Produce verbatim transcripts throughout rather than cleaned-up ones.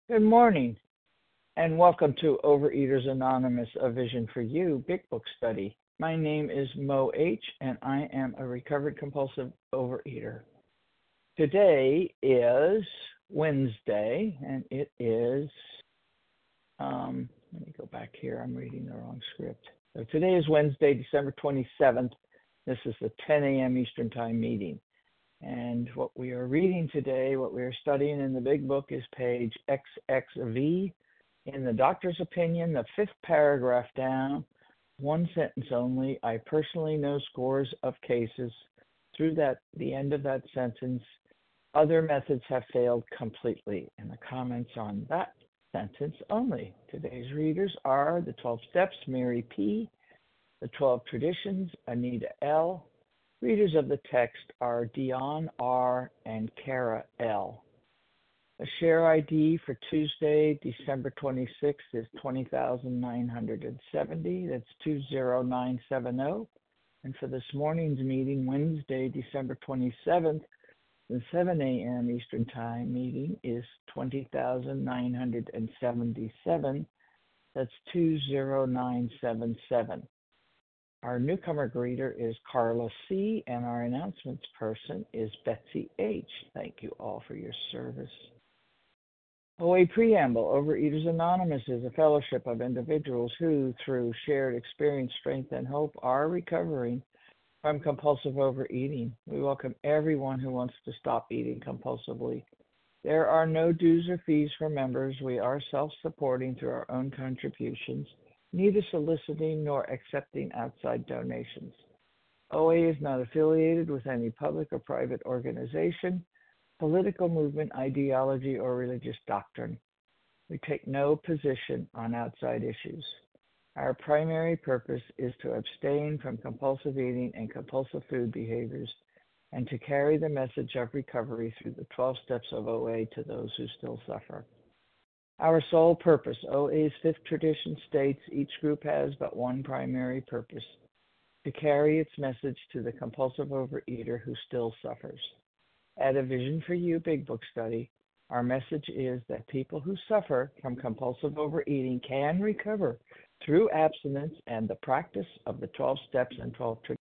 Good morning, and welcome to Overeaters Anonymous, A Vision for You Big Book Study. My name is Mo H., and I am a recovered compulsive overeater. Today is Wednesday, and it is, um, let me go back here. I'm reading the wrong script. So today is Wednesday, December twenty-seventh. This is the ten a.m. Eastern Time meeting. And what we are reading today, what we are studying in the big book is page X X V. In the doctor's opinion, the fifth paragraph down, one sentence only. I personally know scores of cases through that the end of that sentence. Other methods have failed completely. And the comments on that sentence only. Today's readers are the twelve Steps, Mary P., the twelve Traditions, Anita L., readers of the text are Dion R. and Kara L. The share I D for Tuesday, December twenty-sixth is twenty thousand nine hundred seventy. That's two zero nine seven zero. And for this morning's meeting, Wednesday, December twenty-seventh, the seven a.m. Eastern Time meeting is twenty thousand nine hundred seventy-seven. That's two zero nine seven seven. Our newcomer greeter is Carla C., and our announcements person is Betsy H. Thank you all for your service. O A Preamble. Overeaters Anonymous is a fellowship of individuals who, through shared experience, strength, and hope, are recovering from compulsive overeating. We welcome everyone who wants to stop eating compulsively. There are no dues or fees for members. We are self-supporting through our own contributions, neither soliciting nor accepting outside donations. O A is not affiliated with any public or private organization, political movement, ideology, or religious doctrine. We take no position on outside issues. Our primary purpose is to abstain from compulsive eating and compulsive food behaviors and to carry the message of recovery through the twelve steps of O A to those who still suffer. Our sole purpose. O A's fifth tradition states each group has but one primary purpose: to carry its message to the compulsive overeater who still suffers. At A Vision for You Big Book Study, our message is that people who suffer from compulsive overeating can recover through abstinence and the practice of the twelve steps and twelve traditions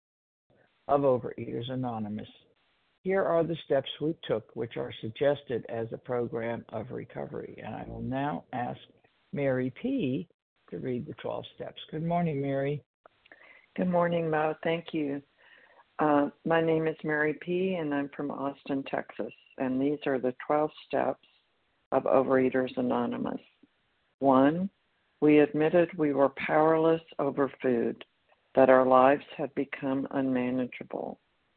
of Overeaters Anonymous. Here are the steps we took, which are suggested as a program of recovery. And I will now ask Mary P. to read the twelve steps. Good morning, Mary. Good morning, Mo. Thank you. Uh, my name is Mary P., and I'm from Austin, Texas. And these are the twelve steps of Overeaters Anonymous. One, we admitted we were powerless over food, that our lives had become unmanageable.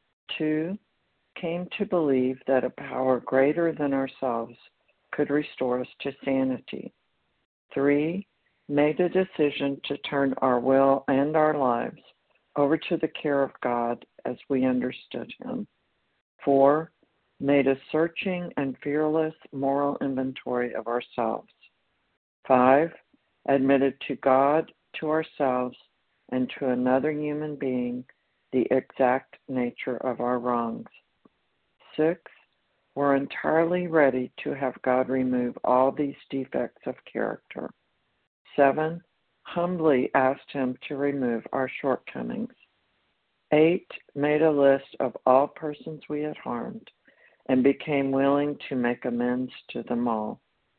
Two, came to believe that a power greater than ourselves could restore us to sanity. Three, made a decision to turn our will and our lives over to the care of God as we understood Him. Four, made a searching and fearless moral inventory of ourselves. Five, admitted to God, to ourselves, and to another human being the exact nature of our wrongs. Six, we're entirely ready to have God remove all these defects of character. Seven, humbly asked Him to remove our shortcomings. Eight, made a list of all persons we had harmed and became willing to make amends to them all.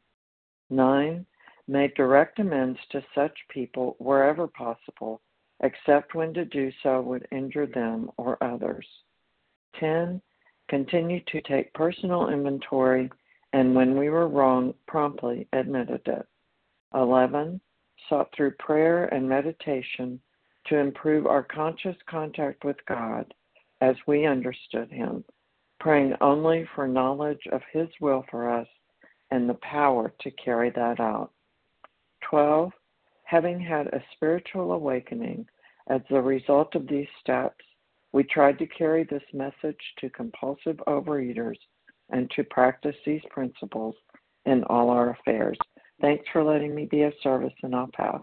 Nine, made direct amends to such people wherever possible, except when to do so would injure them or others. Ten, continued to take personal inventory, and when we were wrong, promptly admitted it. Eleven, sought through prayer and meditation to improve our conscious contact with God as we understood Him, praying only for knowledge of His will for us and the power to carry that out. Twelve, having had a spiritual awakening as a result of these steps, we tried to carry this message to compulsive overeaters and to practice these principles in all our affairs. Thanks for letting me be of service, and I'll pass.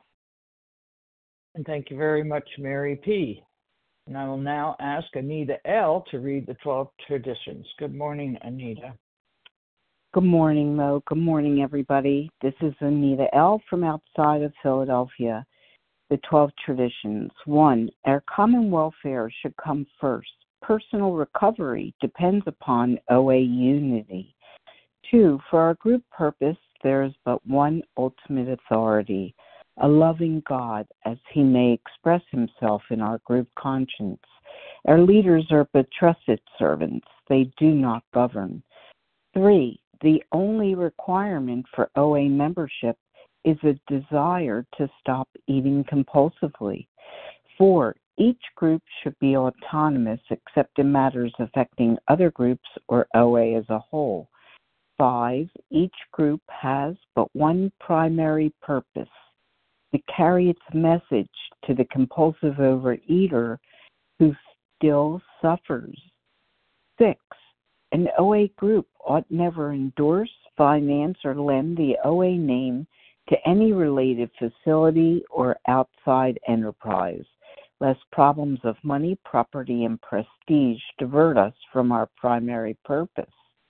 And thank you very much, Mary P. And I will now ask Anita L. to read the twelve traditions. Good morning, Anita. Good morning, Mo. Good morning, everybody. This is Anita L. from outside of Philadelphia. The twelve traditions. One, our common welfare should come first. Personal recovery depends upon O A unity. Two, for our group purpose, there is but one ultimate authority, a loving God, as he may express himself in our group conscience. Our leaders are but trusted servants. They do not govern. Three, the only requirement for O A membership is a desire to stop eating compulsively. Four, each group should be autonomous except in matters affecting other groups or O A as a whole. Five, each group has but one primary purpose, to carry its message to the compulsive overeater who still suffers. Six, an O A group ought never endorse, finance, or lend the O A name to any related facility or outside enterprise, lest problems of money, property, and prestige divert us from our primary purpose.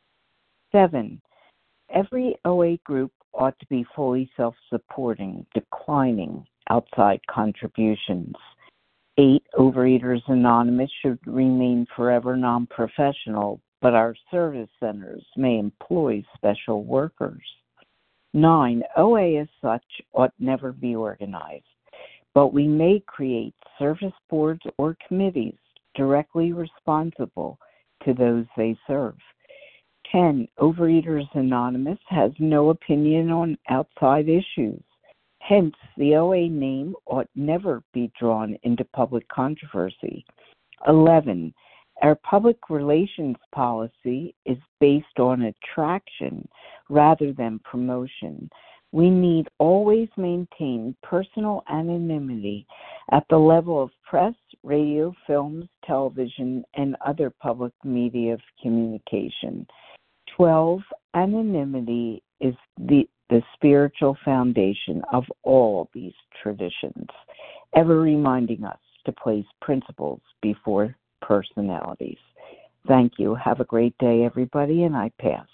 Seven, every O A group ought to be fully self-supporting, declining outside contributions. Eight, Overeaters Anonymous should remain forever non-professional, but our service centers may employ special workers. Nine, O A as such ought never be organized, but we may create service boards or committees directly responsible to those they serve. Ten, Overeaters Anonymous has no opinion on outside issues. Hence, the O A name ought never be drawn into public controversy. Eleven, our public relations policy is based on attraction rather than promotion. We need always maintain personal anonymity at the level of press, radio, films, television, and other public media of communication. Twelve, anonymity is the, the spiritual foundation of all these traditions, ever reminding us to place principles before personalities. Thank you. Have a great day, everybody, and I pass.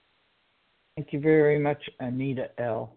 Thank you very much, Anita L.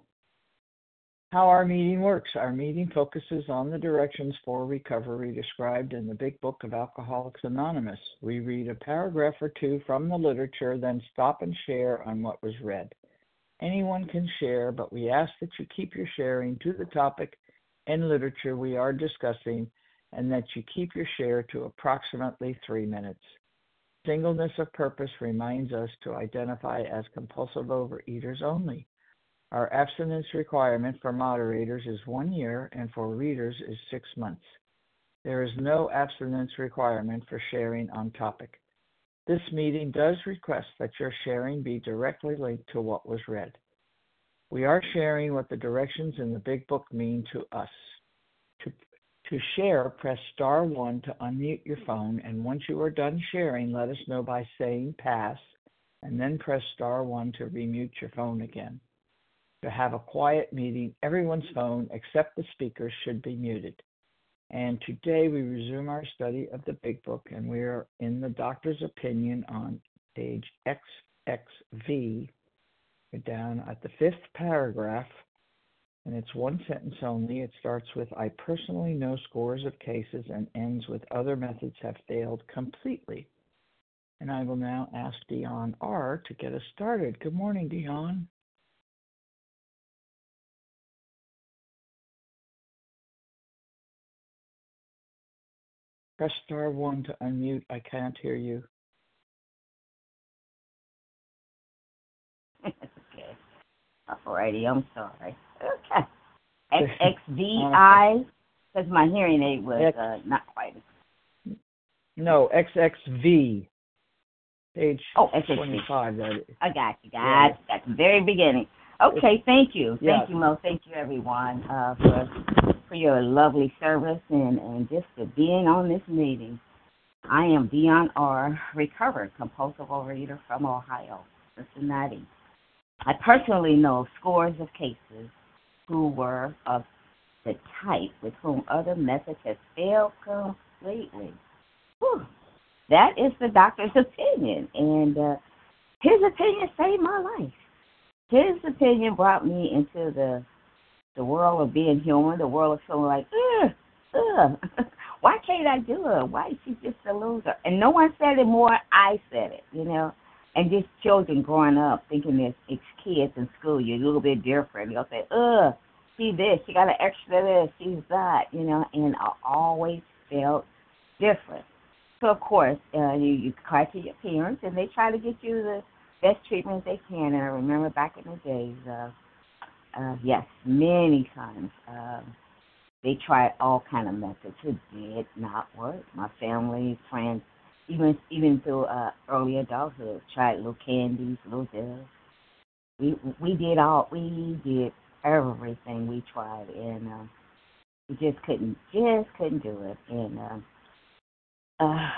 How our meeting works. Our meeting focuses on the directions for recovery described in the Big Book of Alcoholics Anonymous. We read a paragraph or two from the literature, then stop and share on what was read. Anyone can share, but we ask that you keep your sharing to the topic and literature we are discussing, and that you keep your share to approximately three minutes. Singleness of purpose reminds us to identify as compulsive overeaters only. Our abstinence requirement for moderators is one year and for readers is six months. There is no abstinence requirement for sharing on topic. This meeting does request that your sharing be directly linked to what was read. We are sharing what the directions in the Big Book mean to us. To, to share, press star one to unmute your phone, and once you are done sharing, let us know by saying pass, and then press star one to remute your phone again. To have a quiet meeting, everyone's phone except the speaker should be muted. And today we resume our study of the Big Book, and we are in the doctor's opinion on page X X V. We're down at the fifth paragraph, and it's one sentence only. It starts with, I personally know scores of cases, and ends with, other methods have failed completely. And I will now ask Dion R. to get us started. Good morning, Dion. Press star one to unmute. I can't hear you. Okay. Alrighty, I'm sorry. Okay. X X V I, because my hearing aid was X, uh, not quite. No, X X V. Page oh, X X V. twenty-five. That is. I got you, guys. Yeah. At the very beginning. Okay, thank you. Thank yeah. you, Mo. Thank you, everyone, uh, for for your lovely service and, and just for being on this meeting. I am Dion R., recovered compulsive overeater from Ohio, Cincinnati. I personally know scores of cases who were of the type with whom other methods have failed completely. Whew. That is the doctor's opinion, and uh, his opinion saved my life. His opinion brought me into the the world of being human, the world of feeling like, ugh, ugh. Why can't I do it? Why is she just a loser? And no one said it more. I said it, you know. And just children growing up thinking that it's kids in school, you're a little bit different. You'll say, ugh, she this, she got an extra this, she's that, you know. And I always felt different. So, of course, uh, you, you cry to your parents, and they try to get you the best treatment they can. And I remember back in the days, uh, uh, yes, many times, uh, they tried all kind of methods. It did not work. My family, friends, even even through uh, early adulthood, tried little candies, little pills. We we did all we did everything we tried, and uh, we just couldn't just couldn't do it. And uh, uh,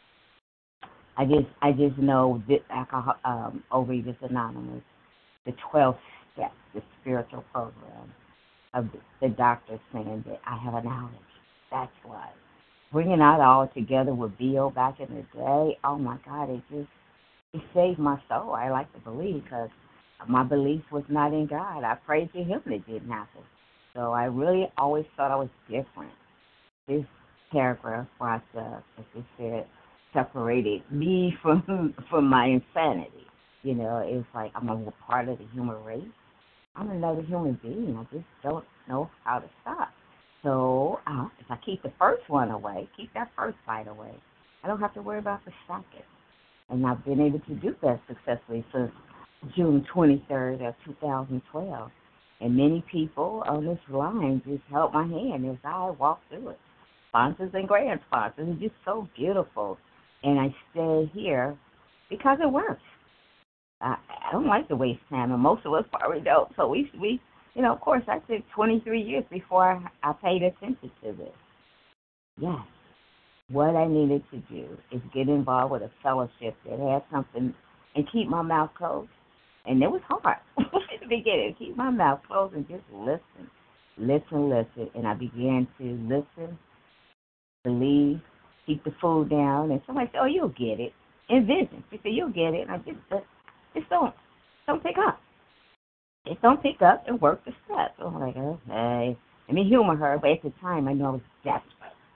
I just I just know that alcohol um, Overeaters Anonymous, the twelve steps, the spiritual program of the, the doctor saying that I have a knowledge. That's why. Bringing out all together with Bill back in the day, oh my God, it just, it saved my soul. I like to believe because my belief was not in God. I prayed to him and it didn't happen. So I really always thought I was different. This paragraph brought, uh, as it said, separated me from from my insanity. You know, it's like I'm a part of the human race. I'm another human being. I just don't know how to stop. So uh, if I keep the first one away, keep that first fight away, I don't have to worry about the second. And I've been able to do that successfully since June twenty-third of two thousand twelve. And many people on this line just held my hand as I walked through it. Sponsors and grand sponsors. It's just so beautiful. And I stay here because it works. I, I don't like to waste time, and most of us probably don't. So we, we, you know, of course, I took twenty-three years before I, I paid attention to this. Yes, what I needed to do is get involved with a fellowship that had something and keep my mouth closed. And it was hard in the beginning, keep my mouth closed and just listen, listen, listen. And I began to listen, believe, keep the food down. And somebody said, oh, you'll get it. Envision. She said, you'll get it. And I just, uh, just don't, don't pick up. Just don't pick up and work the steps. So I'm like, okay. Let me humor her. But at the time, I knew I was desperate.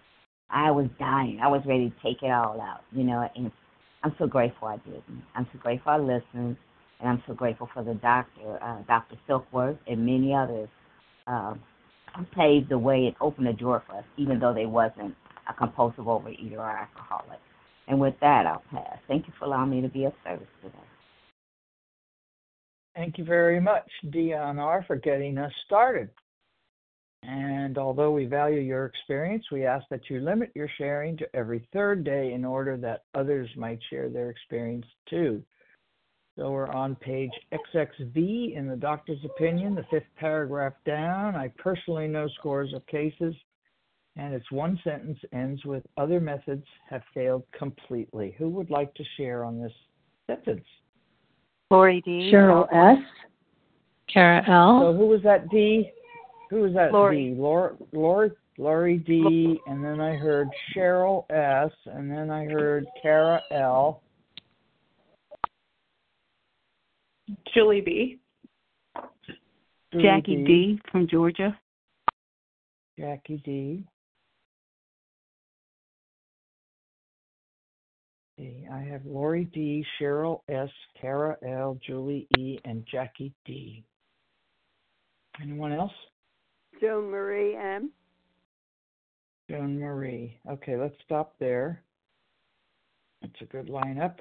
I was dying. I was ready to take it all out, you know. And I'm so grateful I didn't. I'm so grateful I listened. And I'm so grateful for the doctor, uh, Doctor Silkworth, and many others um, who paved the way and opened the door for us, even though they wasn't a compulsive overeater or alcoholic. And with that, I'll pass. Thank you for allowing me to be of service today. Thank you very much, Dion R., for getting us started. And although we value your experience, we ask that you limit your sharing to every third day in order that others might share their experience too. So we're on page X X V in the doctor's opinion, the fifth paragraph down. I personally know scores of cases, and its one sentence ends with, other methods have failed completely. Who would like to share on this sentence? Lori D. Cheryl S. Kara L. So who was that D? Who was that Lori. D? Lori, Lori, Lori D, and then I heard Cheryl S, and then I heard Kara L. Julie B. Julie Jackie D. D from Georgia. Jackie D. I have Lori D, Cheryl S, Kara L, Julie E, and Jackie D. Anyone else? Joan Marie M. Joan Marie. Okay, let's stop there. That's a good lineup.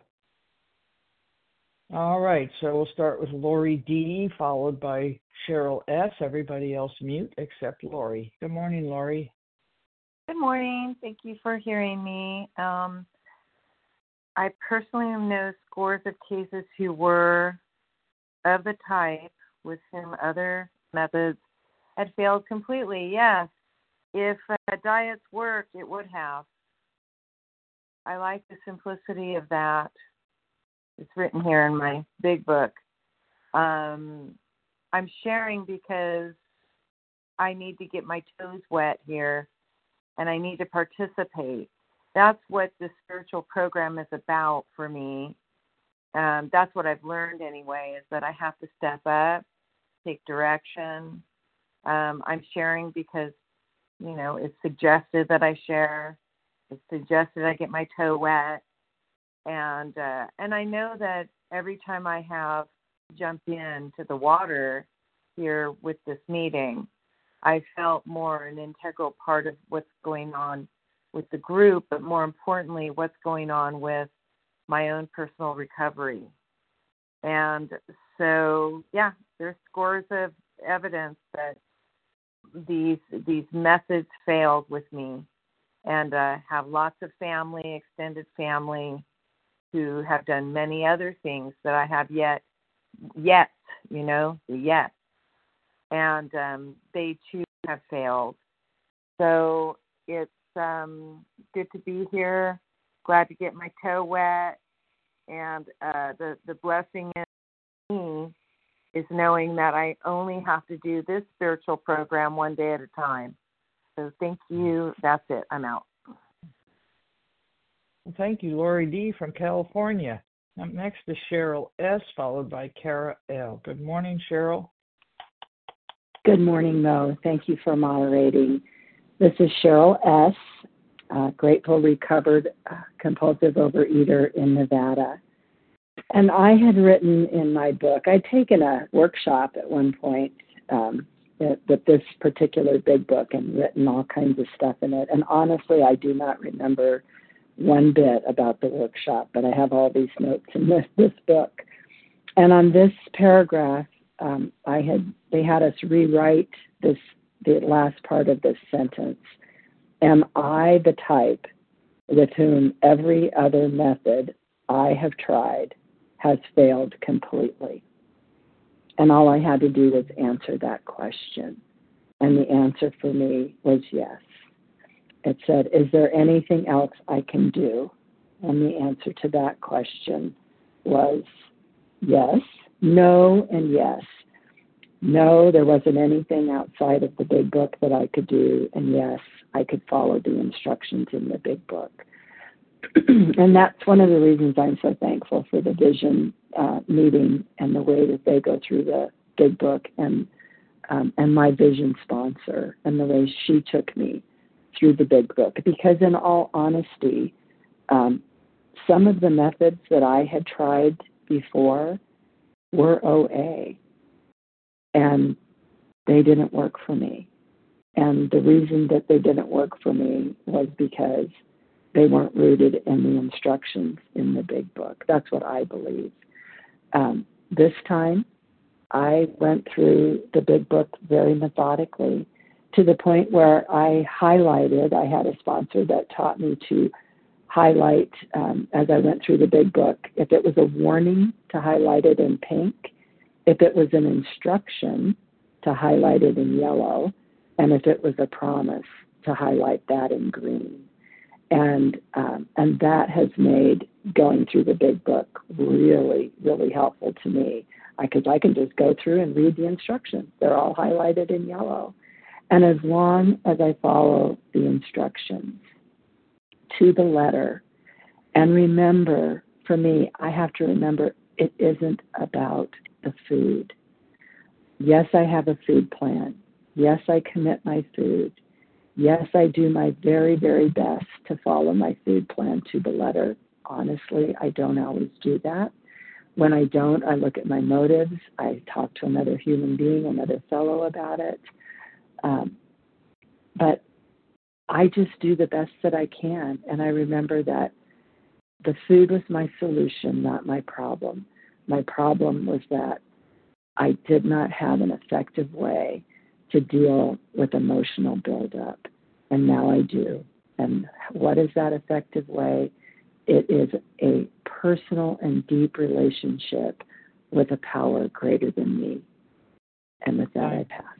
All right, so we'll start with Lori D, followed by Cheryl S. Everybody else mute except Lori. Good morning, Lori. Good morning. Thank you for hearing me. Um, I personally know scores of cases who were of the type with whom other methods had failed completely. Yes, if uh, diets worked, it would have. I like the simplicity of that. It's written here in my big book. Um, I'm sharing because I need to get my toes wet here, and I need to participate. That's what the spiritual program is about for me. um, that's what I've learned anyway, is that I have to step up, take direction. Um, I'm sharing because, you know, it's suggested that I share. It's suggested I get my toe wet. And uh, and I know that every time I have jumped into the water here with this meeting, I felt more an integral part of what's going on with the group, but more importantly, what's going on with my own personal recovery. And so, yeah, there's scores of evidence that these these methods failed with me, and uh, have lots of family, extended family, who have done many other things that I have yet, yet, you know, the yet. And um, they too have failed. So it's um, good to be here. Glad to get my toe wet. And uh, the, the blessing in me is knowing that I only have to do this spiritual program one day at a time. So thank you. That's it. I'm out. Well, thank you, Lori D. from California. Up next is Cheryl S., followed by Kara L. Good morning, Cheryl. Good morning, Mo. Thank you for moderating. This is Cheryl S., uh, grateful, recovered, uh, compulsive overeater in Nevada. And I had written in my book, I'd taken a workshop at one point um, with this particular big book and written all kinds of stuff in it. And honestly, I do not remember one bit about the workshop, but I have all these notes in this, this book. And on this paragraph, um, I had they had us rewrite this the last part of this sentence. Am I the type with whom every other method I have tried has failed completely? And all I had to do was answer that question. And the answer for me was yes. It said, is there anything else I can do? And the answer to that question was yes, no, and yes. No, there wasn't anything outside of the big book that I could do. And yes, I could follow the instructions in the big book. And that's one of the reasons I'm so thankful for the Vision uh, meeting and the way that they go through the big book, and um, and my Vision sponsor and the way she took me through the big book. Because in all honesty, um, some of the methods that I had tried before were O A, and they didn't work for me. And the reason that they didn't work for me was because they weren't rooted in the instructions in the big book. That's what I believe. Um, this time, I went through the big book very methodically, to the point where I highlighted, I had a sponsor that taught me to highlight, um, as I went through the big book, if it was a warning, to highlight it in pink, if it was an instruction, to highlight it in yellow, and if it was a promise, to highlight that in green. And um, and that has made going through the big book really, really helpful to me, because I, I can just go through and read the instructions. They're all highlighted in yellow. And as long as I follow the instructions to the letter, and remember, for me, I have to remember it isn't about the food. Yes, I have a food plan. Yes, I commit my food. Yes, I do my very, very best to follow my food plan to the letter. Honestly, I don't always do that. When I don't, I look at my motives. I talk to another human being, another fellow about it. Um, but I just do the best that I can. And I remember that the food was my solution, not my problem. My problem was that I did not have an effective way to deal with emotional buildup. And now I do. And what is that effective way? It is a personal and deep relationship with a power greater than me. And with that, I pass.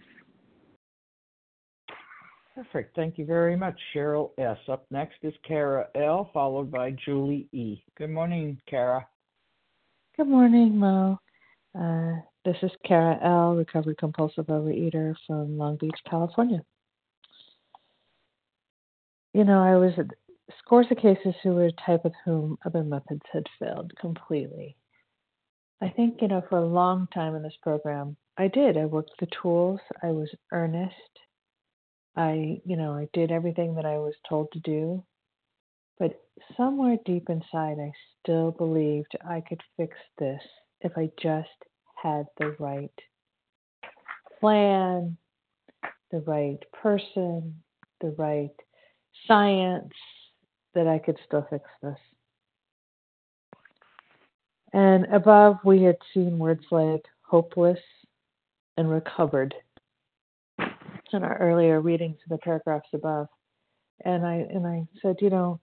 Perfect. Thank you very much, Cheryl S. Up next is Kara L., followed by Julie E. Good morning, Kara. Good morning, Mo. Uh, this is Kara L., recovered compulsive overeater from Long Beach, California. You know, I was at scores of cases who were the type with whom other methods had failed completely. I think, you know, for a long time in this program, I did. I worked the tools. I was earnest. I, you know, I did everything that I was told to do. But somewhere deep inside, I still believed I could fix this if I just had the right plan, the right person, the right science, that I could still fix this. And above, we had seen words like hopeless and recovered in our earlier readings of the paragraphs above. And I and I said, you know,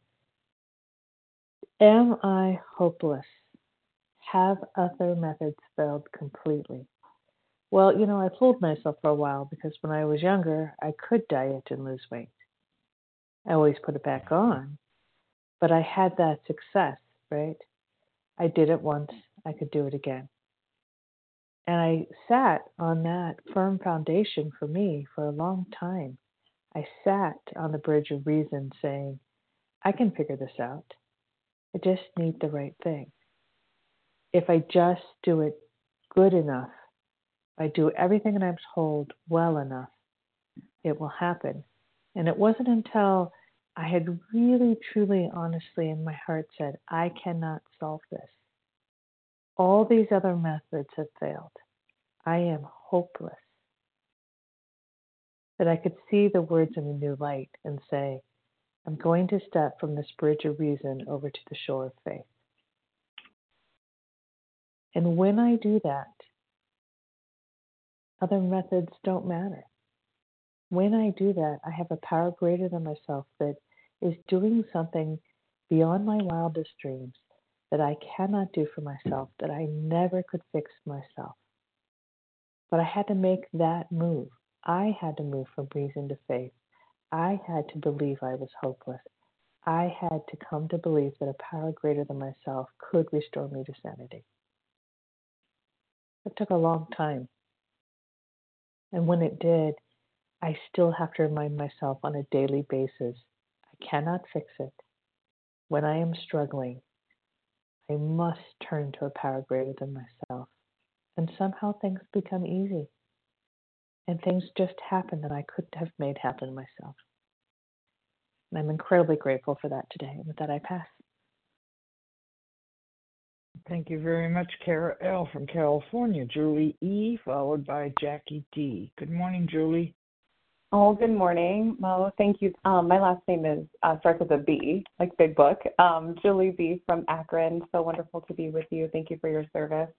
am I hopeless? Have other methods failed completely? Well, you know, I fooled myself for a while because when I was younger, I could diet and lose weight. I always put it back on, but I had that success, right? I did it once, I could do it again. And I sat on that firm foundation for me for a long time. I sat on the bridge of reason saying, I can figure this out. I just need the right thing. If I just do it good enough, if I do everything that I'm told well enough, it will happen. And it wasn't until I had really, truly, honestly in my heart said, I cannot solve this. All these other methods have failed. I am hopeless. That I could see the words in a new light and say, I'm going to step from this bridge of reason over to the shore of faith. And when I do that, other methods don't matter. When I do that, I have a power greater than myself that is doing something beyond my wildest dreams that I cannot do for myself, that I never could fix myself. But I had to make that move. I had to move from reason to faith. I had to believe I was hopeless. I had to come to believe that a power greater than myself could restore me to sanity. It took a long time. And when it did, I still have to remind myself on a daily basis, I cannot fix it. When I am struggling, I must turn to a power greater than myself. And somehow things become easy. And things just happen that I couldn't have made happen myself. And I'm incredibly grateful for that today. And with that, I pass. Thank you very much, Kara L. from California. Julie E., followed by Jackie D. Good morning, Julie. Oh, good morning, Mo. Thank you. Um, my last name is uh, starts with a B, like Big Book. Um, Julie B. from Akron. So wonderful to be with you. Thank you for your service.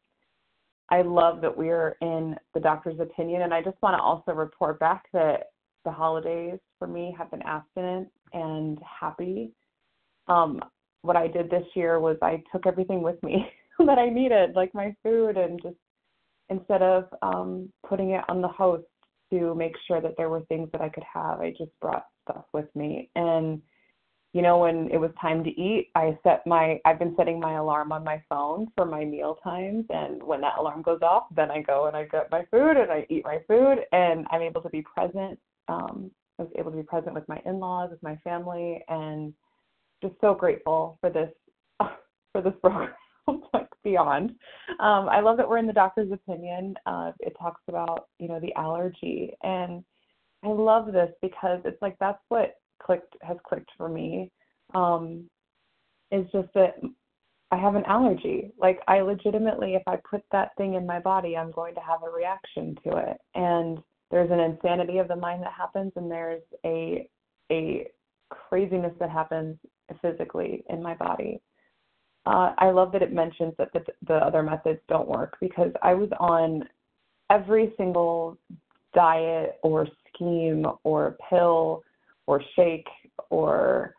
I love that we're in the doctor's opinion, and I just want to also report back that the holidays for me have been abstinent and happy. Um, what I did this year was I took everything with me that I needed, like my food, and just instead of um, putting it on the host to make sure that there were things that I could have, I just brought stuff with me. And, you know, when it was time to eat, I set my, I've been setting my alarm on my phone for my meal times. And when that alarm goes off, then I go and I get my food and I eat my food, and I'm able to be present. Um, I was able to be present with my in-laws, with my family, and just so grateful for this, for this program. Like beyond. Um, I love that we're in the doctor's opinion. Uh, it talks about, you know, the allergy. And I love this because it's like that's what clicked has clicked for me. Um, is just that I have an allergy. Like I legitimately, if I put that thing in my body, I'm going to have a reaction to it. And there's an insanity of the mind that happens, and there's a a craziness that happens physically in my body. Uh, I love that it mentions that the, the other methods don't work, because I was on every single diet or scheme or pill or shake or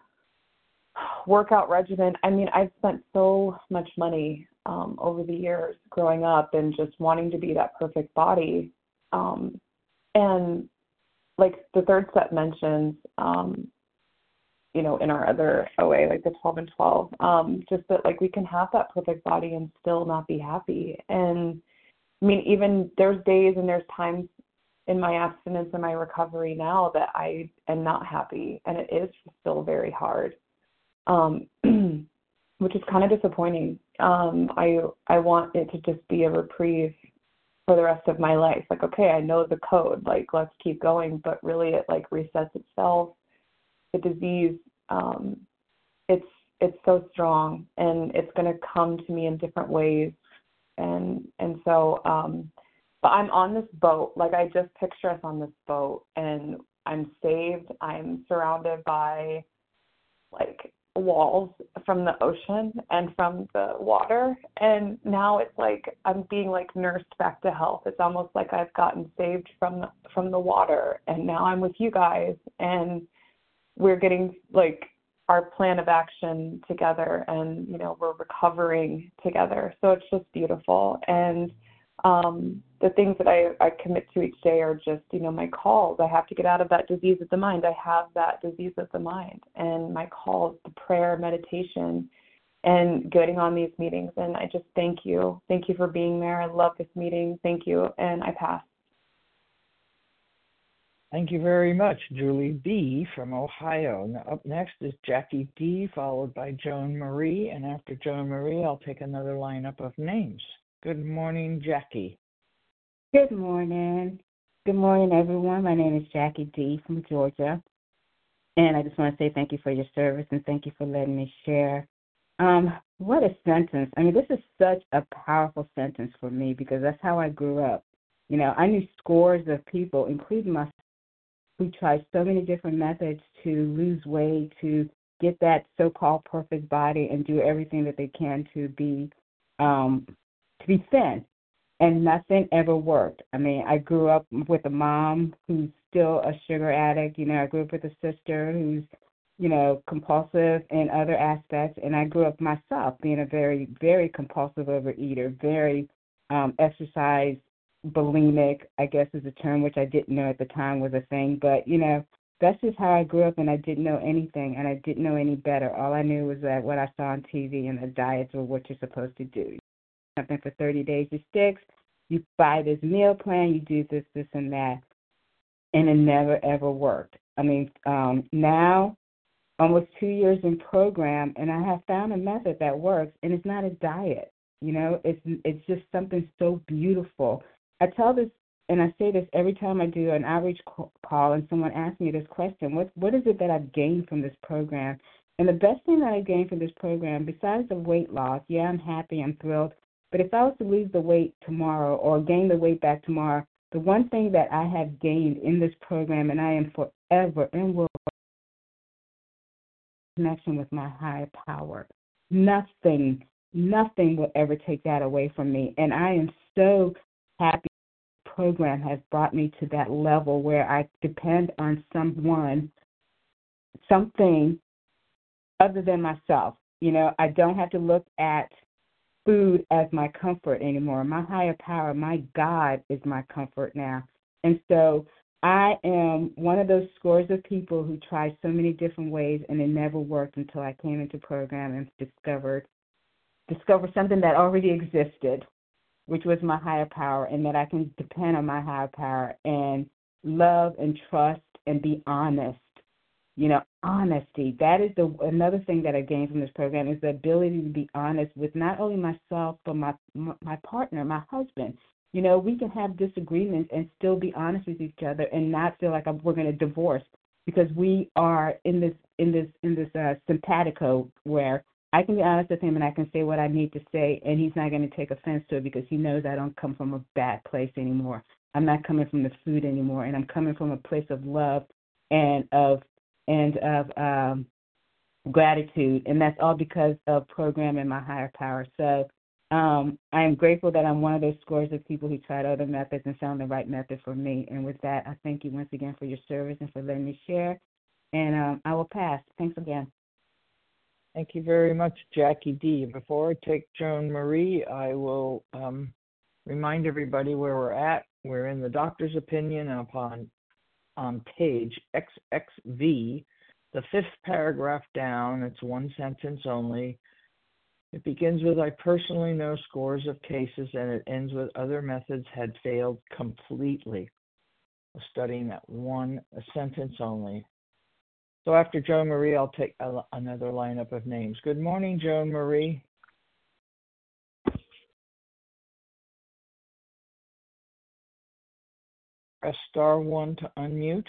workout regimen. I mean, I've spent so much money um, over the years growing up and just wanting to be that perfect body. Um, and like the third step mentions, um, you know, in our other O A, like the twelve and twelve, um, just that like we can have that perfect body and still not be happy. And I mean, even there's days and there's times in my abstinence and my recovery now that I am not happy, and it is still very hard. Um, which is kind of disappointing. Um, I I want it to just be a reprieve for the rest of my life. Like, okay, I know the code, like, let's keep going, but really it like resets itself. The disease, um, it's it's so strong, and it's going to come to me in different ways. And and so, um, but I'm on this boat. Like, I just picture us on this boat, and I'm saved. I'm surrounded by, like, walls from the ocean and from the water. And now it's like I'm being, like, nursed back to health. It's almost like I've gotten saved from the, from the water, and now I'm with you guys, and we're getting, like, our plan of action together, and, you know, we're recovering together. So it's just beautiful. And um, the things that I, I commit to each day are just, you know, my calls. I have to get out of that disease of the mind. I have that disease of the mind. And my calls, the prayer, meditation, and getting on these meetings. And I just thank you. Thank you for being there. I love this meeting. Thank you. And I pass. Thank you very much, Julie B. from Ohio. Now, up next is Jackie D., followed by Joan Marie. And after Joan Marie, I'll take another lineup of names. Good morning, Jackie. Good morning. Good morning, everyone. My name is Jackie D. from Georgia. And I just want to say thank you for your service and thank you for letting me share. Um, what a sentence. I mean, this is such a powerful sentence for me because that's how I grew up. You know, I knew scores of people, including myself, who tried so many different methods to lose weight, to get that so-called perfect body and do everything that they can to be um, to be thin. And nothing ever worked. I mean, I grew up with a mom who's still a sugar addict. You know, I grew up with a sister who's, you know, compulsive in other aspects. And I grew up myself being a very, very compulsive overeater, very um, exercise bulimic, I guess is a term which I didn't know at the time was a thing. But, you know, that's just how I grew up, and I didn't know anything, and I didn't know any better. All I knew was that what I saw on T V and the diets were what you're supposed to do. Something for thirty days, it sticks. You buy this meal plan, you do this, this, and that, and it never, ever worked. I mean, um, now, almost two years in program, and I have found a method that works, and it's not a diet. You know, it's it's just something so beautiful. I tell this, and I say this every time I do an outreach call and someone asks me this question, what what is it that I've gained from this program? And the best thing that I gained from this program, besides the weight loss, yeah, I'm happy, I'm thrilled, but if I was to lose the weight tomorrow or gain the weight back tomorrow, the one thing that I have gained in this program, and I am forever and will connection with my higher power. Nothing, nothing will ever take that away from me. And I am so happy the program has brought me to that level where I depend on someone, something other than myself. You know, I don't have to look at food as my comfort anymore. My higher power, my God, is my comfort now. And so I am one of those scores of people who tried so many different ways, and it never worked until I came into program and discovered discovered something that already existed, which was my higher power, and that I can depend on my higher power and love and trust and be honest. You know, honesty. That is the another thing that I gained from this program is the ability to be honest with not only myself but my my partner, my husband. You know, we can have disagreements and still be honest with each other and not feel like we're going to divorce because we are in this in this in this uh, simpatico where I can be honest with him and I can say what I need to say, and he's not going to take offense to it because he knows I don't come from a bad place anymore. I'm not coming from the food anymore, and I'm coming from a place of love and of and of um, gratitude, and that's all because of program and my higher power. So um, I am grateful that I'm one of those scores of people who tried other methods and found the right method for me. And with that, I thank you once again for your service and for letting me share. And um, I will pass. Thanks again. Thank you very much, Jackie D. Before I take Joan Marie, I will um, remind everybody where we're at. We're in the doctor's opinion upon on page X X V, the fifth paragraph down. It's one sentence only. It begins with, I personally know scores of cases, and it ends with other methods had failed completely. We're studying that one a sentence only. So after Joan Marie, I'll take a, another lineup of names. Good morning, Joan Marie. Press star one to unmute.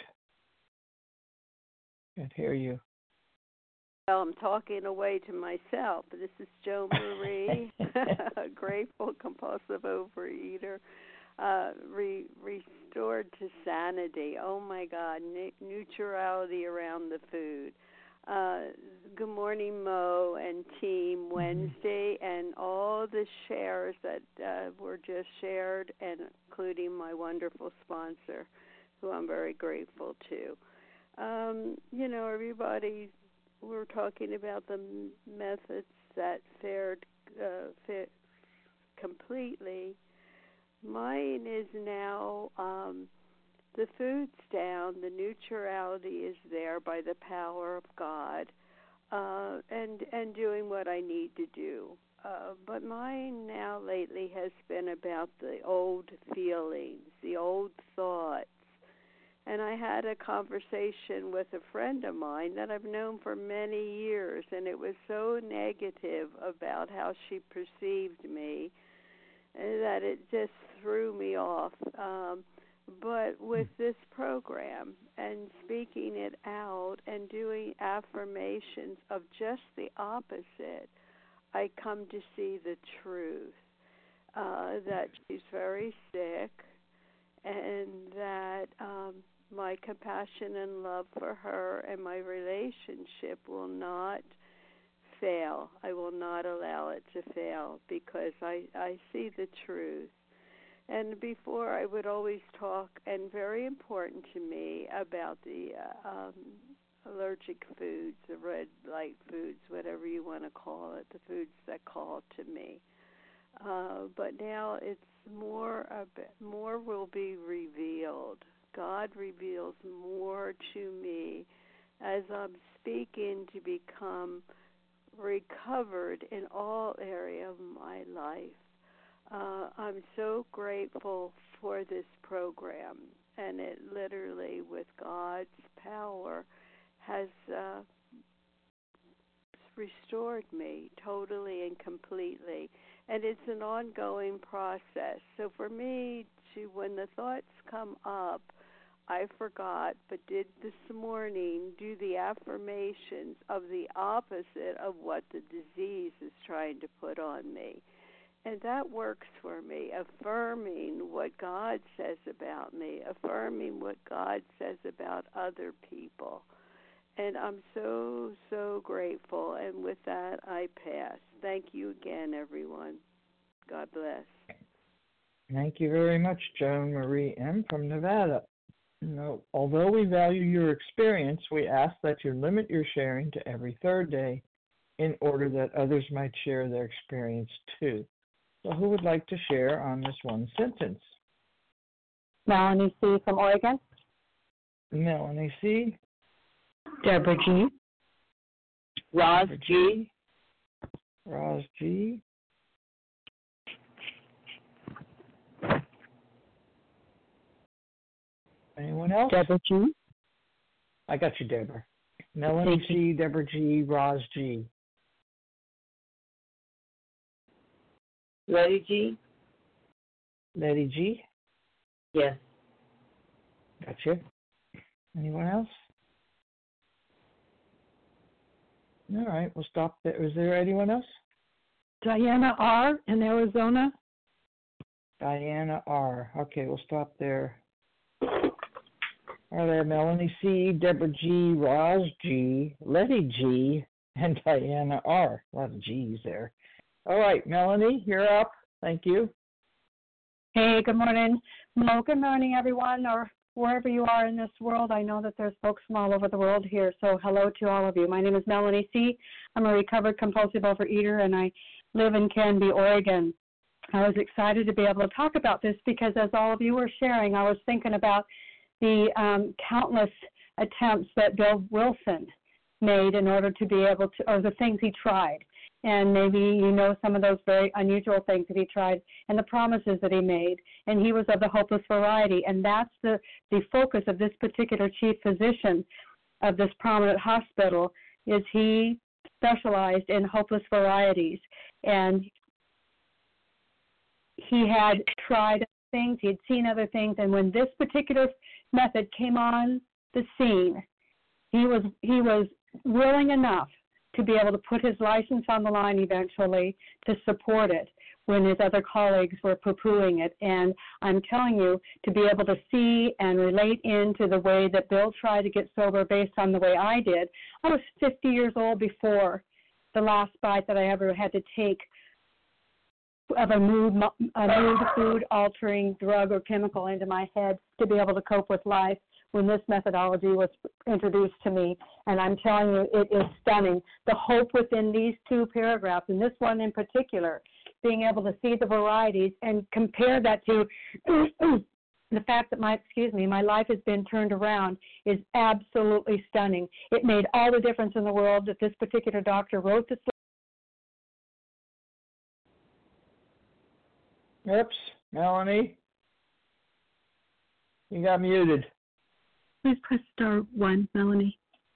Can't hear you. Well, I'm talking away to myself. This is Joan Marie, a grateful compulsive overeater, uh, re- restored to sanity. Oh my God, ne- neutrality around the food. Uh, good morning, Mo and Team Wednesday, and all the shares that uh, were just shared, and including my wonderful sponsor, who I'm very grateful to. Um, you know, everybody, we're talking about the methods that fared uh, fit completely. Mine is now um, the food's down, the neutrality is there by the power of God, uh, and and doing what I need to do. Uh, but mine now lately has been about the old feelings, the old thoughts. And I had a conversation with a friend of mine that I've known for many years, and it was so negative about how she perceived me that it just threw me off. Um, but with this program and speaking it out and doing affirmations of just the opposite, I come to see the truth, uh, that she's very sick, and that um, my compassion and love for her and my relationship will not fail. I will not allow it to fail because I, I see the truth. And before I would always talk, and very important to me, about the uh, um, allergic foods, the red light foods, whatever you want to call it, the foods that call to me. Uh, but now it's more, a bit, more will be revealed. God reveals more to me as I'm speaking to become recovered in all areas of my life. Uh, I'm so grateful for this program, and it literally, with God's power, has uh, restored me totally and completely. And it's an ongoing process. So for me, to when the thoughts come up, I forgot, but did this morning do the affirmations of the opposite of what the disease is trying to put on me. And that works for me, affirming what God says about me, affirming what God says about other people. And I'm so, so grateful. And with that, I pass. Thank you again, everyone. God bless. Thank you very much, Joan Marie M. from Nevada. No, although we value your experience, we ask that you limit your sharing to every third day in order that others might share their experience too. So who would like to share on this one sentence? Melanie C. from Oregon. Melanie C. Deborah G. Roz Deborah G. Roz G. Anyone else? Deborah G. I got you, Deborah. Melanie C., Deborah G., Roz G. Letty G. Letty G. Yes. Gotcha. Anyone else? All right, we'll stop there. Is there anyone else? Diana R. in Arizona. Diana R. Okay, we'll stop there. Are there Melanie C., Deborah G., Roz G., Letty G., and Diana R. A lot of G's there. All right, Melanie, you're up. Thank you. Hey, good morning. Mo, good morning, everyone, or wherever you are in this world. I know that there's folks from all over the world here, so hello to all of you. My name is Melanie C. I'm a recovered compulsive overeater, and I live in Canby, Oregon. I was excited to be able to talk about this because as all of you were sharing, I was thinking about the um, countless attempts that Bill Wilson made in order to be able to, or the things he tried. And maybe you know some of those very unusual things that he tried and the promises that he made. And he was of the hopeless variety. And that's the, the focus of this particular chief physician of this prominent hospital is he specialized in hopeless varieties. And he had tried things, he had seen other things, and when this particular method came on the scene, he was he was willing enough to be able to put his license on the line eventually to support it when his other colleagues were poo-pooing it. And I'm telling you, to be able to see and relate into the way that Bill tried to get sober based on the way I did. I was fifty years old before the last bite that I ever had to take of a mood, a mood food-altering drug or chemical into my head to be able to cope with life when this methodology was introduced to me. And I'm telling you, it is stunning. The hope within these two paragraphs, and this one in particular, being able to see the varieties and compare that to the fact that my, excuse me, my life has been turned around is absolutely stunning. It made all the difference in the world that this particular doctor wrote this. Oops, Melanie, you got muted. Please press star one, Melanie.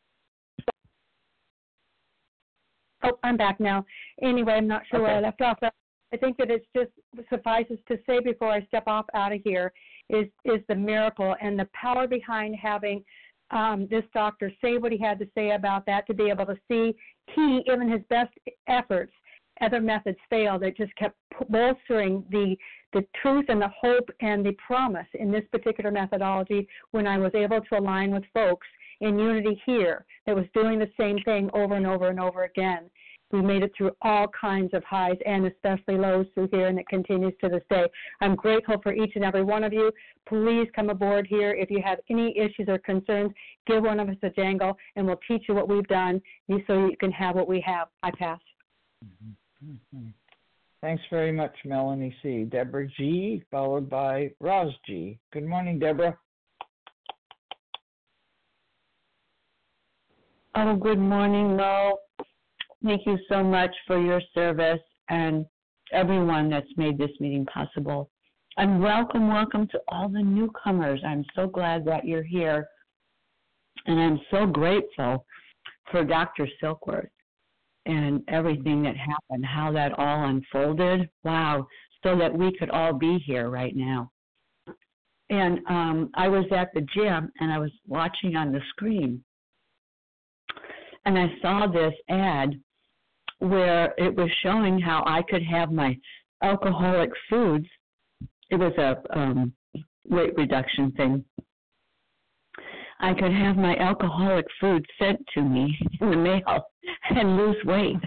Oh, I'm back now. Anyway, I'm not sure okay. where I left off. I think that it's just suffices to say before I step off out of here is is the miracle and the power behind having um, this doctor say what he had to say about that, to be able to see he, even his best efforts, other methods failed. It just kept bolstering the the truth and the hope and the promise in this particular methodology when I was able to align with folks in unity here that was doing the same thing over and over and over again. We made it through all kinds of highs and especially lows through here, and it continues to this day. I'm grateful for each and every one of you. Please come aboard here. If you have any issues or concerns, give one of us a jangle, and we'll teach you what we've done so you can have what we have. I pass. Mm-hmm. Mm-hmm. Thanks very much, Melanie C. Deborah G., followed by Roz G. Good morning, Deborah. Oh, good morning, Mo. Thank you so much for your service and everyone that's made this meeting possible. And welcome, welcome to all the newcomers. I'm so glad that you're here. And I'm so grateful for Doctor Silkworth and everything that happened, how that all unfolded. Wow, so that we could all be here right now. And um, I was at the gym, and I was watching on the screen, and I saw this ad where it was showing how I could have my alcoholic foods. It was a um, weight reduction thing. I could have my alcoholic food sent to me in the mail and lose weight.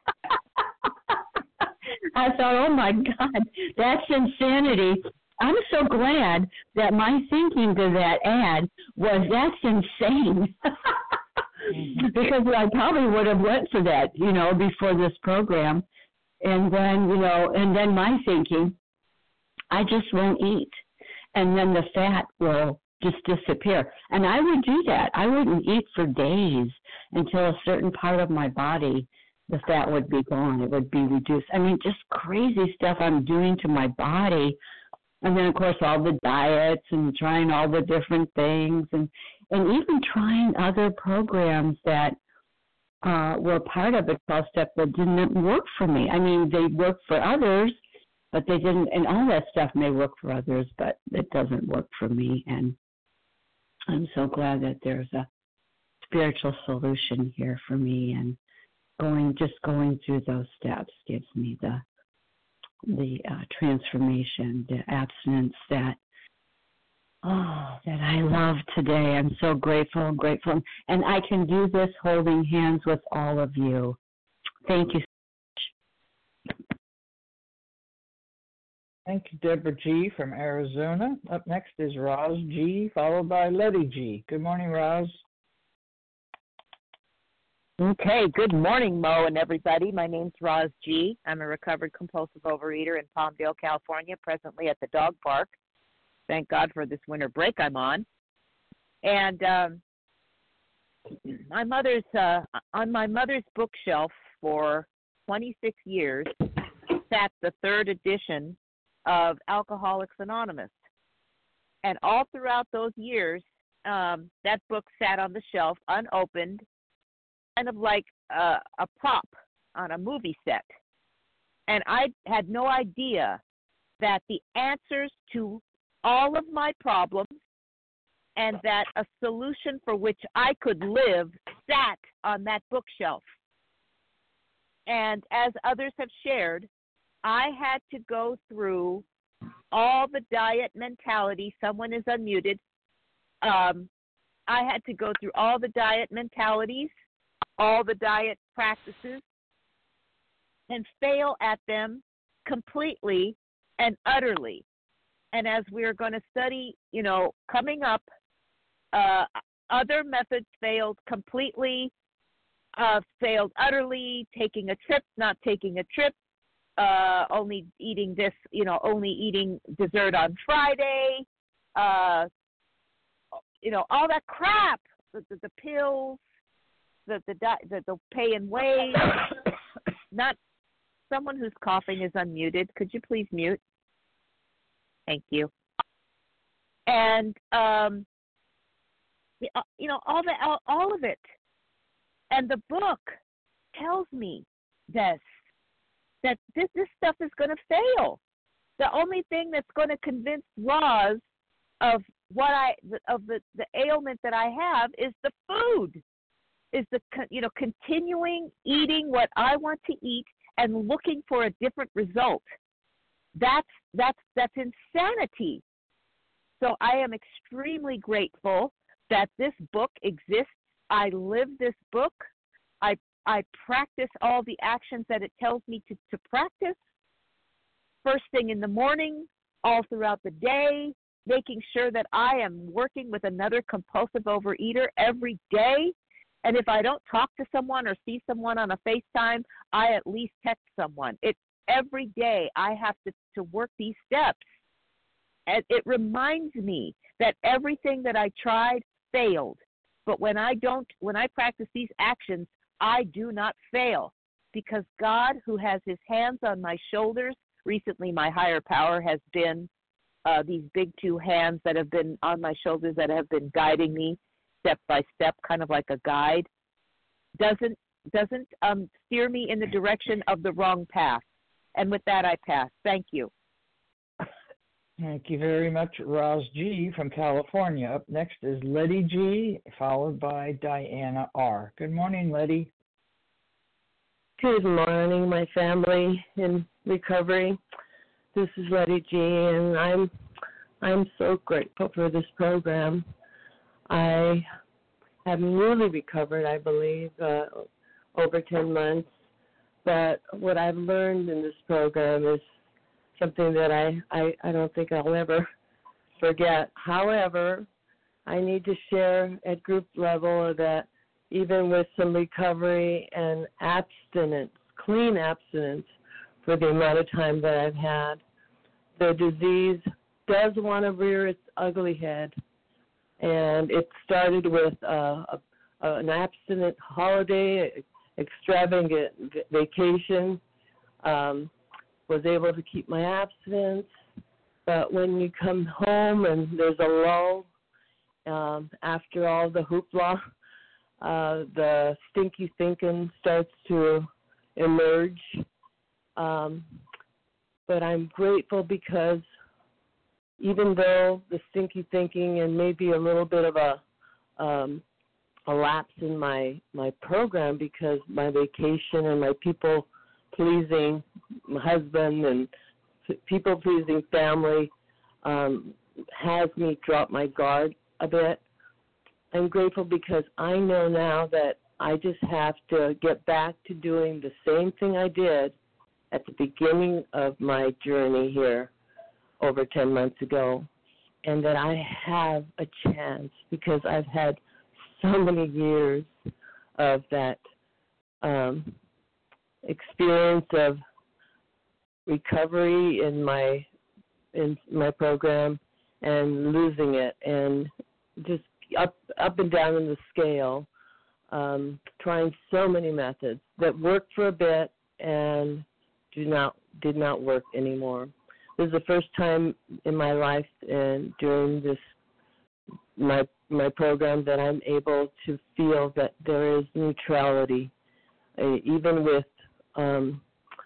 I thought, oh, my God, that's insanity. I'm so glad that my thinking to that ad was, that's insane. Because I probably would have went for that, you know, before this program. And then, you know, and then my thinking, I just won't eat. And then the fat will just disappear. And I would do that. I wouldn't eat for days until a certain part of my body, the fat would be gone. It would be reduced. I mean, just crazy stuff I'm doing to my body. And then, of course, all the diets and trying all the different things and, and even trying other programs that uh, were part of the twelve-step that didn't work for me. I mean, they work for others, but they didn't, and all that stuff may work for others, but it doesn't work for me. And I'm so glad that there's a spiritual solution here for me, and going, just going through those steps gives me the the uh, transformation, the abstinence that, oh, that I love today. I'm so grateful and grateful. And I can do this holding hands with all of you. Thank you so much. Thank you, Deborah G. from Arizona. Up next is Roz G., followed by Letty G. Good morning, Roz. Okay, good morning, Mo and everybody. My name's Roz G. I'm a recovered compulsive overeater in Palmdale, California, presently at the dog park. Thank God for this winter break I'm on. And um, my mother's uh, on my mother's bookshelf for twenty-six years sat the third edition of Alcoholics Anonymous. And all throughout those years, um, that book sat on the shelf unopened, kind of like a, a prop on a movie set. And I had no idea that the answers to all of my problems and that a solution for which I could live sat on that bookshelf. And as others have shared, I had to go through all the diet mentality. Someone is unmuted. Um, I had to go through all the diet mentalities, all the diet practices, and fail at them completely and utterly. And as we're going to study, you know, coming up, uh, other methods failed completely, uh, failed utterly, taking a trip, not taking a trip, uh, only eating this, you know, only eating dessert on Friday, uh, you know, all that crap, the, the, the pills, the, the, the, the pay and wait, not someone who's coughing is unmuted. Could you please mute? Thank you. And, um, you know, all the all, all of it. And the book tells me this, that this, this stuff is going to fail. The only thing that's going to convince Roz of what I of the, the ailment that I have is the food, is the you know continuing eating what I want to eat and looking for a different result. That's that's that's insanity. So I am extremely grateful that this book exists. I live this book. I I practice all the actions that it tells me to, to practice. First thing in the morning, all throughout the day, making sure that I am working with another compulsive overeater every day. And if I don't talk to someone or see someone on a FaceTime, I at least text someone. It every day I have to, to work these steps. And it reminds me that everything that I tried failed. But when I don't, when I practice these actions, I do not fail, because God, who has his hands on my shoulders, recently my higher power has been uh, these big two hands that have been on my shoulders that have been guiding me step by step, kind of like a guide, doesn't doesn't um, steer me in the direction of the wrong path. And with that, I pass. Thank you. Thank you very much, Roz G. from California. Up next is Letty G., followed by Diana R. Good morning, Letty. Good morning, my family in recovery. This is Letty G., and I'm I'm so grateful for this program. I have newly recovered, I believe, uh, over ten months. But what I've learned in this program is something that I, I, I don't think I'll ever forget. However, I need to share at group level that even with some recovery and abstinence, clean abstinence for the amount of time that I've had, the disease does want to rear its ugly head. And it started with uh, a, an abstinent holiday, extravagant vacation, um, was able to keep my abstinence. But when you come home and there's a lull, um, after all the hoopla, uh, the stinky thinking starts to emerge. Um, but I'm grateful because even though the stinky thinking and maybe a little bit of a um, a lapse in my, my program, because my vacation and my people-pleasing husband and people-pleasing family um, has me drop my guard a bit. I'm grateful because I know now that I just have to get back to doing the same thing I did at the beginning of my journey here over ten months ago, and that I have a chance because I've had so many years of that um, experience of recovery in my in my program and losing it, and just up up and down in the scale, um, trying so many methods that worked for a bit and do not did not work anymore. This is the first time in my life and during this my my program that I'm able to feel that there is neutrality, uh, even with um,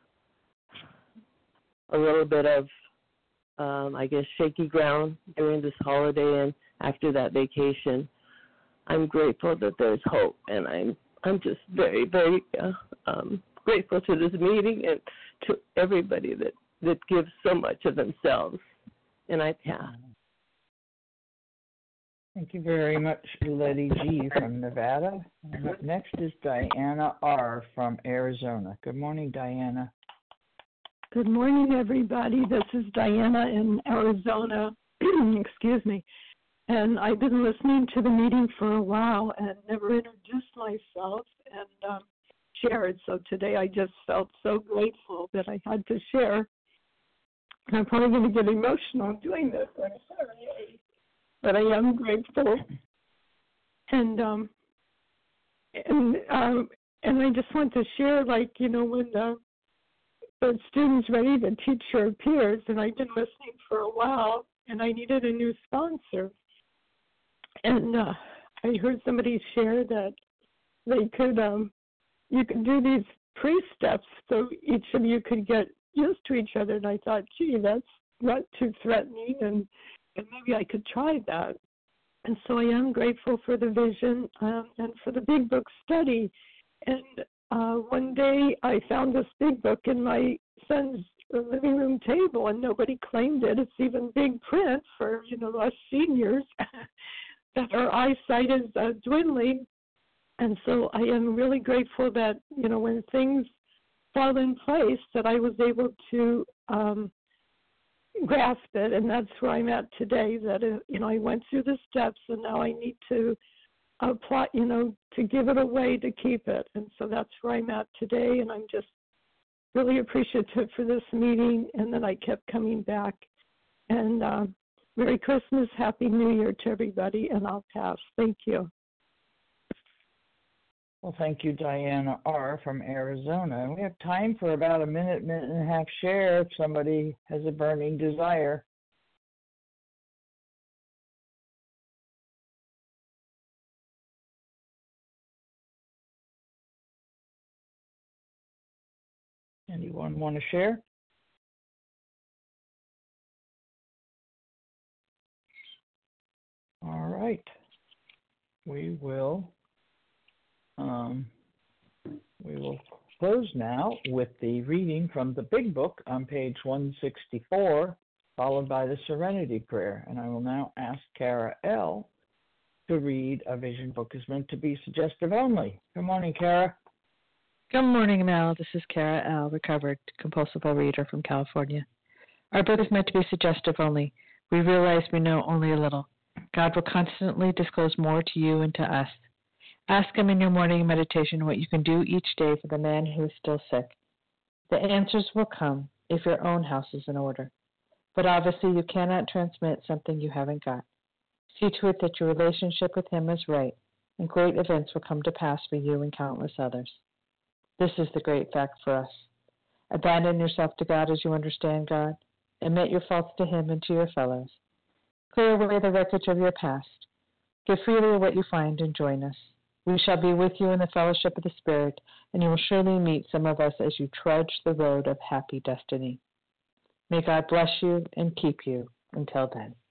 a little bit of, um, I guess, shaky ground during this holiday and after that vacation. I'm grateful that there's hope, and I'm I'm just very, very uh, um, grateful to this meeting and to everybody that, that gives so much of themselves. And I pass. Thank you very much, Letty G. from Nevada. And up next is Diana R. from Arizona. Good morning, Diana. Good morning, everybody. This is Diana in Arizona. Excuse me. And I've been listening to the meeting for a while and never introduced myself and um, shared. So today I just felt so grateful that I had to share. I'm probably going to get emotional doing this. I'm sorry. But I am grateful. And um, and um, and I just want to share, like, you know, when the, the student's ready, the teacher appears, and I've been listening for a while, and I needed a new sponsor. And uh, I heard somebody share that they could, um, you could do these pre-steps so each of you could get used to each other. And I thought, gee, that's not too threatening, and, and maybe I could try that. And so I am grateful for the vision um, and for the Big Book study. And uh, one day I found this Big Book in my son's living room table, and nobody claimed it. It's even big print for, you know, us seniors. that our eyesight is uh, dwindling. And so I am really grateful that, you know, when things fall in place, that I was able to um, grasp it. And that's where I'm at today, that, uh, you know, I went through the steps, and now I need to apply, you know, to give it away to keep it. And so that's where I'm at today. And I'm just really appreciative for this meeting, and that I kept coming back. And, uh, Merry Christmas, Happy New Year to everybody, and I'll pass. Thank you. Well, thank you, Diana R. from Arizona. And we have time for about a minute, minute and a half share if somebody has a burning desire. Anyone want to share? All right. We will um, we will close now with the reading from the Big Book on page one sixty-four, followed by the Serenity Prayer. And I will now ask Kara L. to read A Vision Book is Meant to Be Suggestive Only. Good morning, Kara. Good morning, Mel. This is Kara L., recovered compulsive overeater from California. Our book is meant to be suggestive only. We realize we know only a little. God will constantly disclose more to you and to us. Ask Him in your morning meditation what you can do each day for the man who is still sick. The answers will come if your own house is in order. But obviously you cannot transmit something you haven't got. See to it that your relationship with Him is right, and great events will come to pass for you and countless others. This is the great fact for us. Abandon yourself to God as you understand God. Admit your faults to Him and to your fellows. Clear away the wreckage of your past. Give freely what you find and join us. We shall be with you in the fellowship of the Spirit, and you will surely meet some of us as you trudge the road of happy destiny. May God bless you and keep you until then.